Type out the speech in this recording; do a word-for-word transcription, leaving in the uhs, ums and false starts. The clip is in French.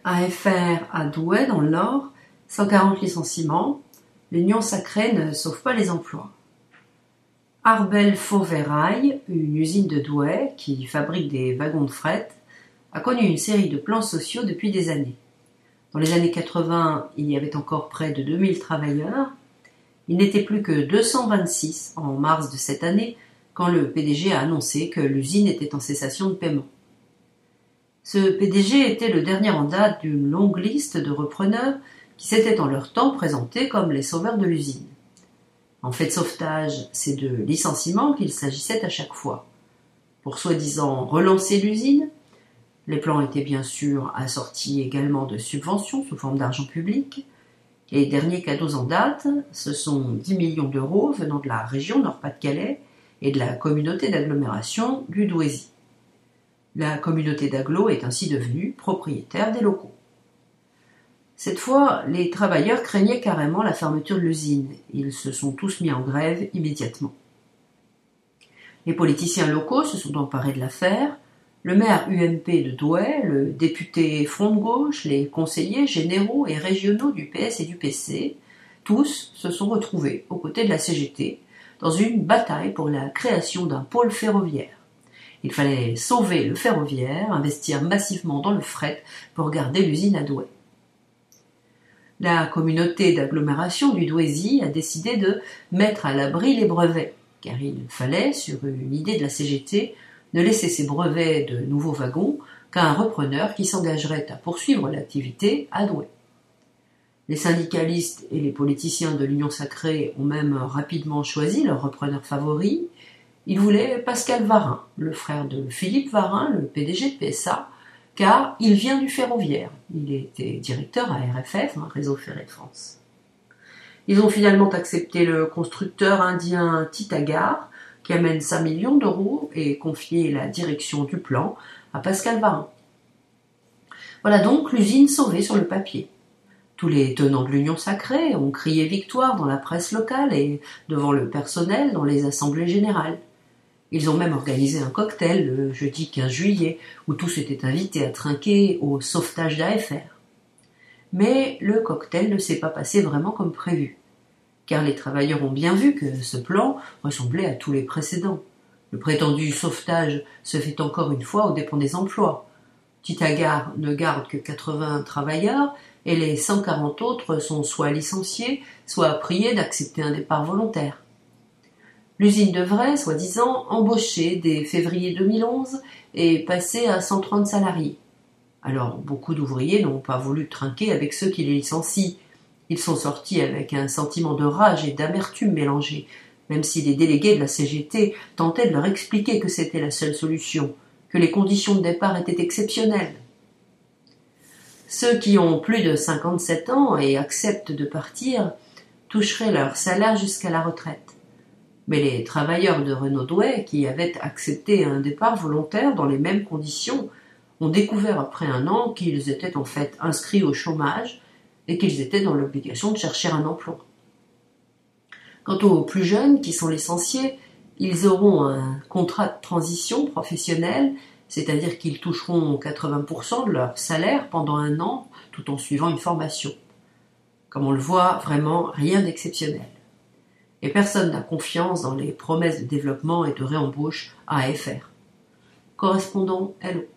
A F R à Douai, dans le Nord, cent quarante licenciements. L'Union sacrée ne sauve pas les emplois. Arbel Fauverrail, une usine de Douai qui fabrique des wagons de fret, a connu une série de plans sociaux depuis des années. Dans les années quatre-vingts, il y avait encore près de deux mille travailleurs. Il n'était plus que deux cent vingt-six en mars de cette année, quand le P D G a annoncé que l'usine était en cessation de paiement. Ce P D G était le dernier en date d'une longue liste de repreneurs qui s'étaient en leur temps présentés comme les sauveurs de l'usine. En fait de sauvetage, c'est de licenciements qu'il s'agissait à chaque fois. Pour soi-disant relancer l'usine, les plans étaient bien sûr assortis également de subventions sous forme d'argent public. Les derniers cadeaux en date, ce sont dix millions d'euros venant de la région Nord-Pas-de-Calais et de la communauté d'agglomération du Douaisis. La communauté d'agglo est ainsi devenue propriétaire des locaux. Cette fois, les travailleurs craignaient carrément la fermeture de l'usine. Ils se sont tous mis en grève immédiatement. Les politiciens locaux se sont emparés de l'affaire. Le maire U M P de Douai, le député Front de Gauche, les conseillers généraux et régionaux du P S et du P C, tous se sont retrouvés aux côtés de la C G T dans une bataille pour la création d'un pôle ferroviaire. Il fallait sauver le ferroviaire, investir massivement dans le fret pour garder l'usine à Douai. La communauté d'agglomération du Douaisis a décidé de mettre à l'abri les brevets, car il fallait, sur une idée de la C G T, ne laisser ces brevets de nouveaux wagons qu'à un repreneur qui s'engagerait à poursuivre l'activité à Douai. Les syndicalistes et les politiciens de l'Union sacrée ont même rapidement choisi leur repreneur favori. Ils voulaient Pascal Varin, le frère de Philippe Varin, le P D G de P S A, car il vient du ferroviaire. Il était directeur à R F F, un réseau ferré de France. Ils ont finalement accepté le constructeur indien Titagar, qui amène cinq millions d'euros et confié la direction du plan à Pascal Varin. Voilà donc l'usine sauvée sur le papier. Tous les tenants de l'Union sacrée ont crié victoire dans la presse locale et devant le personnel dans les assemblées générales. Ils ont même organisé un cocktail le jeudi quinze juillet où tous étaient invités à trinquer au sauvetage d'A F R. Mais le cocktail ne s'est pas passé vraiment comme prévu, car les travailleurs ont bien vu que ce plan ressemblait à tous les précédents. Le prétendu sauvetage se fait encore une fois aux dépens des emplois. Titagar ne garde que quatre-vingts travailleurs et les cent quarante autres sont soit licenciés, soit priés d'accepter un départ volontaire. L'usine devrait, soi-disant, embaucher dès février deux mille onze et passer à cent trente salariés. Alors, beaucoup d'ouvriers n'ont pas voulu trinquer avec ceux qui les licencient. Ils sont sortis avec un sentiment de rage et d'amertume mélangés, même si les délégués de la C G T tentaient de leur expliquer que c'était la seule solution, que les conditions de départ étaient exceptionnelles. Ceux qui ont plus de cinquante-sept ans et acceptent de partir toucheraient leur salaire jusqu'à la retraite. Mais les travailleurs de Renault Douai, qui avaient accepté un départ volontaire dans les mêmes conditions, ont découvert après un an qu'ils étaient en fait inscrits au chômage et qu'ils étaient dans l'obligation de chercher un emploi. Quant aux plus jeunes qui sont licenciés, ils auront un contrat de transition professionnelle, c'est-à-dire qu'ils toucheront quatre-vingts pour cent de leur salaire pendant un an tout en suivant une formation. Comme on le voit, vraiment rien d'exceptionnel. Et personne n'a confiance dans les promesses de développement et de réembauche à A F R. Correspondant Hello.